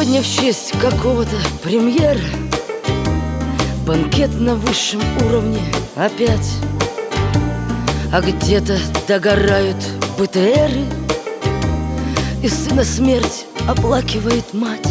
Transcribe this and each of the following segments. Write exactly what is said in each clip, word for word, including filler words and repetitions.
Сегодня в честь какого-то премьера банкет на высшем уровне опять. А где-то догорают БТРы, и сына смерть оплакивает мать.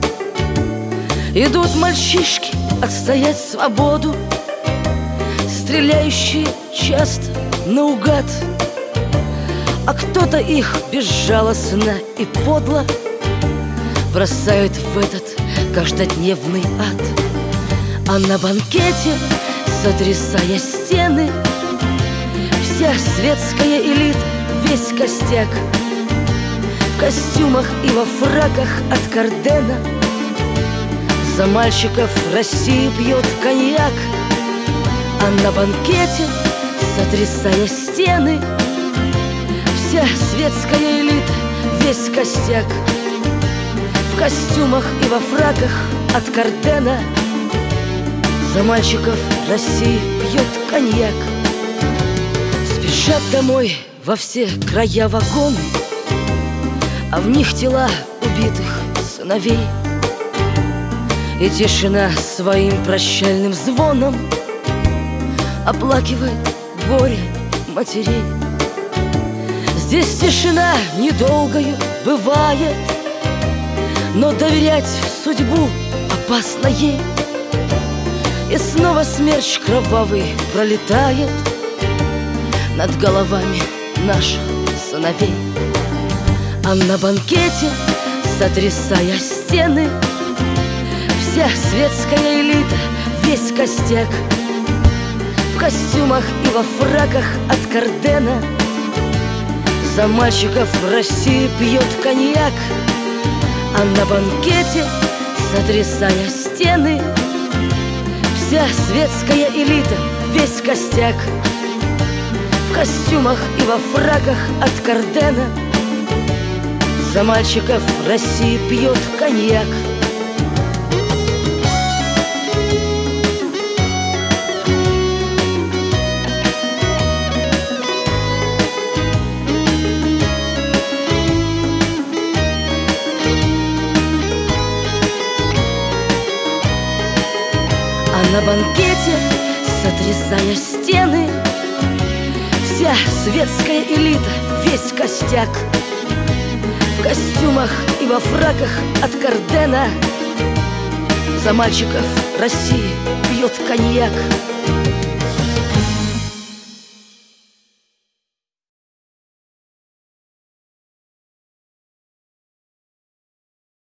Идут мальчишки отстоять свободу, стреляющие часто наугад. А кто-то их безжалостно и подло бросает в этот каждодневный ад. А на банкете, сотрясая стены, вся светская элита, весь костяк в костюмах и во фраках от Кардена. За мальчиков России пьет коньяк. А на банкете, сотрясая стены, вся светская элита, весь костяк в костюмах и во фраках от Кардена. За мальчиков России пьет коньяк. Спешат домой во все края вагоны, а в них тела убитых сыновей. И тишина своим прощальным звоном оплакивает горе матерей. Здесь тишина недолгою бывает, но доверять в судьбу опасно ей. И снова смерч кровавый пролетает над головами наших сыновей. А на банкете, сотрясая стены, вся светская элита, весь костяк в костюмах и во фраках от Кардена. За мальчиков России пьет коньяк. А на банкете, сотрясая стены, вся светская элита, весь костяк в костюмах и во фраках от Кардена. За мальчиков России пьет коньяк. А на банкете, сотрясая стены, вся светская элита, весь костяк в костюмах и во фраках от Кардена. За мальчиков России пьет коньяк.